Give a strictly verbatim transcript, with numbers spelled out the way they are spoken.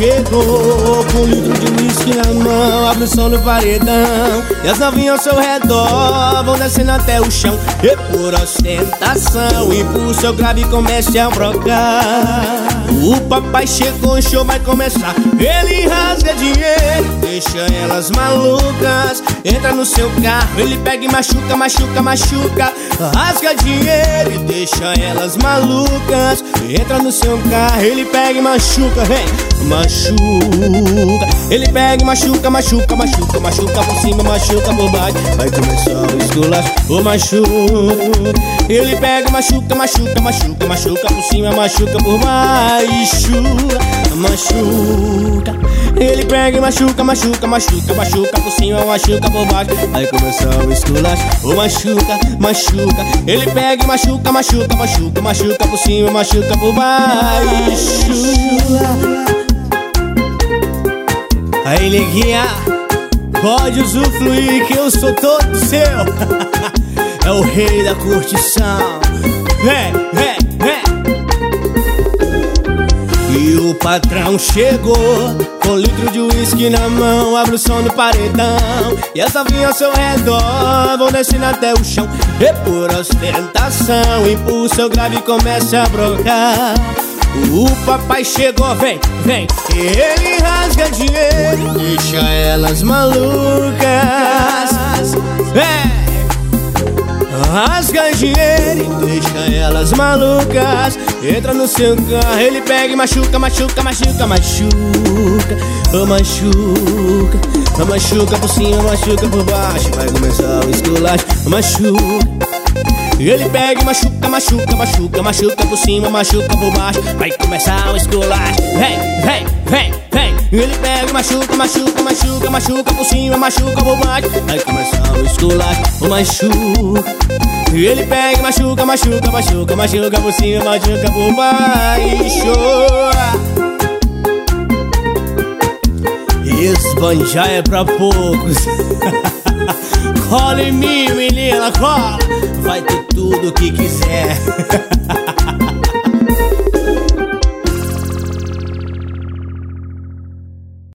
chegou com um litro de uísque na mão, abre o som no paredão e as novinhas ao seu redor vão descendo até o chão. E por ostentação, impulso eu grave e comece a brocar. O papai chegou, o show vai começar. Ele rasga dinheiro, deixa elas malucas. Entra no seu carro, ele pega e machuca, machuca, machuca. Rasga dinheiro e deixa elas malucas. Entra no seu carro, ele pega e machuca, vem, machuca. Ele pega e machuca, machuca, machuca, machuca por cima, machuca por baixo. Vai começar o esculacho, o machuca. Ele pega e machuca, machuca, machuca, machuca por cima, machuca por baixo. Machuca. Ele pega e machuca, machuca, machuca, machuca por cima, machuca por baixo. Vai começar o esculacho, o machuca, machuca. Ele pega e machuca, machuca, machuca, machuca por cima, machuca por baixo. Aí, neguinha, pode usufruir que eu sou todo seu. É o rei da curtição. Vem, vem, vem. E o patrão chegou com um litro de uísque na mão, abre o som no paredão e as novinhas ao seu redor vão descendo até o chão. E por ostentação, impulso eu grave e começa a brocar. O papai chegou, vem, vem. Ele rasga dinheiro, deixa elas malucas. É. Rasga dinheiro e deixa elas malucas. Entra no seu carro, ele pega e machuca, machuca, machuca, machuca. Oh, machuca, oh, machuca por cima, machuca por baixo. Vai começar o esculacho, machuca. Ele pega e machuca, machuca, machuca, machuca por cima, machuca por baixo. Vai começar o esculacho, vem, vem, vem, vem. Ele pega e machuca, machuca, machuca, machuca por cima, machuca por baixo. Vai começar o esculacho, o machuca. Ele pega e machuca, machuca, machuca, machuca por cima, machuca por baixo. Esse banjá é pra poucos. Cola em mim, menina, cola. Vai ter tudo o que quiser.